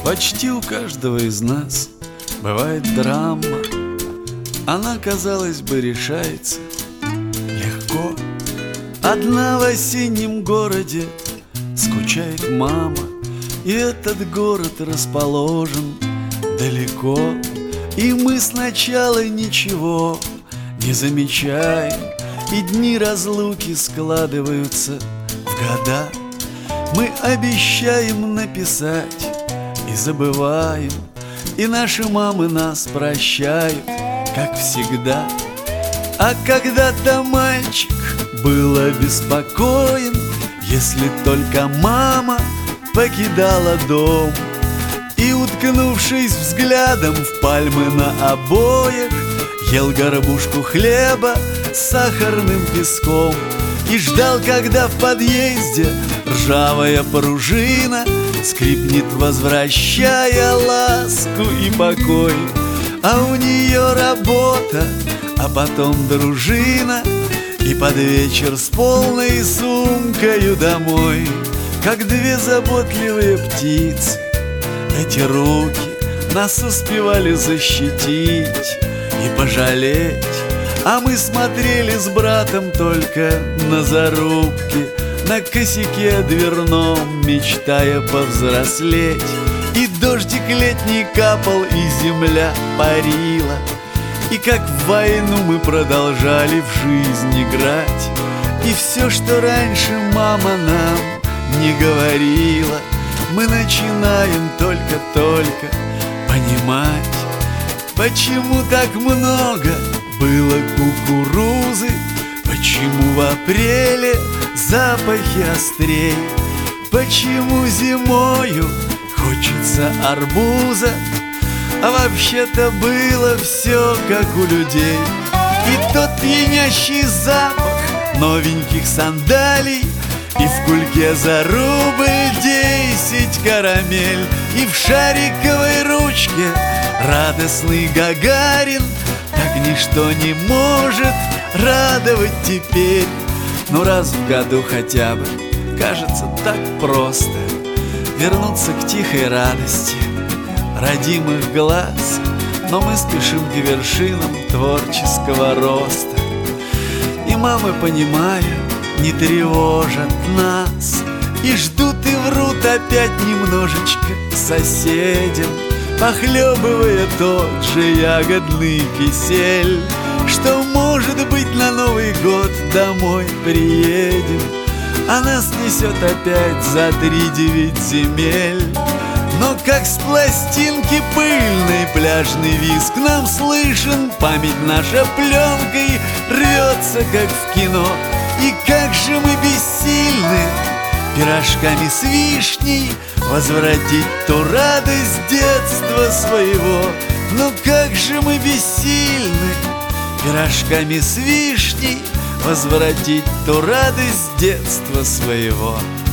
Почти у каждого из нас бывает драма. Она, казалось бы, решается легко. Одна в осеннем городе скучает мама, и этот город расположен далеко. И мы сначала ничего не замечаем, и дни разлуки складываются в года. Мы обещаем написать и забываем, и наши мамы нас прощают, как всегда. А когда-то мальчик был обеспокоен, если только мама покидала дом. И, уткнувшись взглядом в пальмы на обоях, ел горбушку хлеба с сахарным песком и ждал, когда в подъезде ржавая пружина скрипнет, возвращая ласку и покой. А у нее работа, а потом дружина, и под вечер с полной сумкою домой. Как две заботливые птицы, эти руки нас успевали защитить и пожалеть. А мы смотрели с братом только на зарубки, на косяке дверном, мечтая повзрослеть. И дождик летний капал, и земля парила, и как в войну мы продолжали в жизнь играть. И все, что раньше мама нам не говорила, мы начинаем только-только понимать. Почему так много было кукурузы, почему в апреле запахи острей, почему зимою хочется арбуза, а вообще-то было все как у людей. И тот пьянящий запах новеньких сандалий, и в кульке за рубль 10 карамель, и в шариковой ручке радостный Гагарин. Так ничто не может радовать теперь. Но раз в году хотя бы, кажется, так просто вернуться к тихой радости родимых глаз. Но мы спешим к вершинам творческого роста, и мамы, понимая, не тревожат нас, и ждут и врут опять немножечко соседям, похлебывая тот же ягодный кисель, что, может быть, на Новый год домой приедем, а нас несет опять за 3-9 земель. Но как с пластинки пыльной пляжный визг нам слышен, память наша пленкой рвется, как в кино. И как же мы бессильны пирожками с вишней возвратить ту радость детства своего. Но как же мы бессильны пирожками с вишней возвратить ту радость детства своего.